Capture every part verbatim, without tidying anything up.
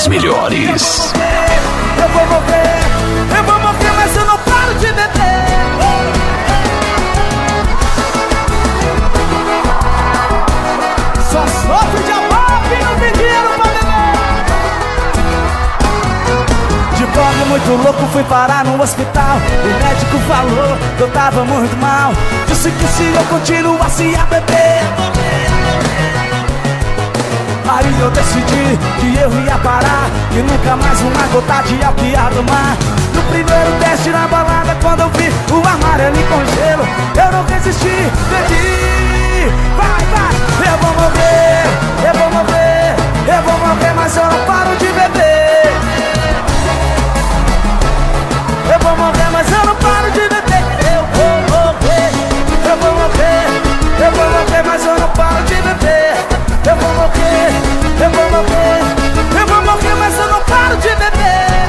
das melhores. Eu vou morrer, eu vou morrer, mas eu não paro de beber. Só sofre de amor e não tem dinheiro pra beber. De pobre muito louco fui parar no hospital. O médico falou que eu tava muito mal. Disse que se eu continuasse a beber, aí eu decidi que eu ia parar, que nunca mais uma gota de álcool ia tomar. No primeiro teste na balada, quando eu vi o amarelo com gelo, eu não resisti, bebi. Vai, vai, eu vou morrer, eu vou morrer, eu vou morrer, mas eu não paro de beber. Eu vou morrer, mas eu não paro de beber. Eu vou morrer, eu vou morrer, eu vou morrer, mas eu não paro de beber. Eu vou morrer, eu vou morrer, eu vou morrer, mas eu não paro de beber.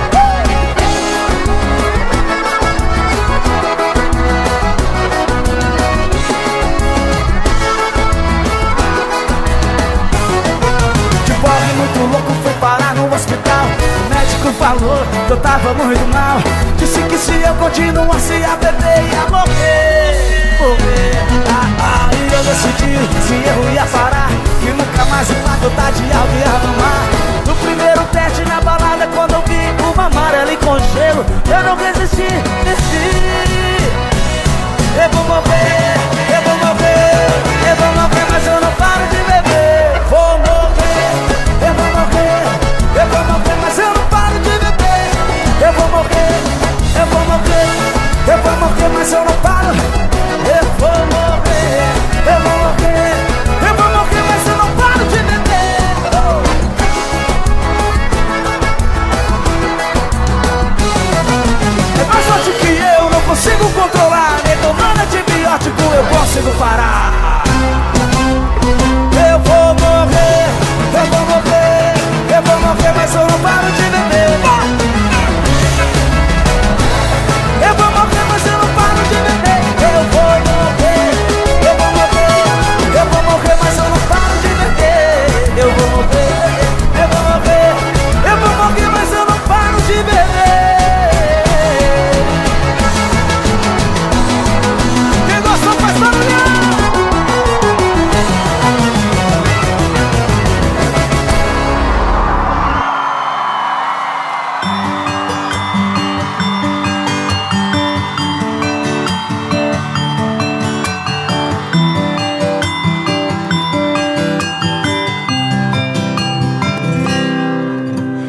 De pobre muito louco fui parar no hospital. O médico falou que eu tava muito mal. Disse que se eu continuasse a beber ia morrer, morrer. Ah, aí eu decidi se eu ia parar, que nunca mais uma gota de álcool ia tomar. No primeiro teste na balada, quando eu vi uma amarela com gelo, eu não resisti, desci. Eu vou morrer, eu vou morrer, eu vou morrer, mas eu não paro de beber. Vou morrer, eu vou morrer, eu vou morrer, mas eu não paro de beber. Eu vou morrer, eu vou morrer, eu vou morrer, mas eu não paro. Eu vou morrer, eu vou morrer, eu vou morrer, mas eu não paro de beber. É mais forte que eu, não consigo controlar. Nem tomando antibiótico eu consigo parar. Eu vou morrer, eu vou morrer, eu vou morrer, mas eu não paro de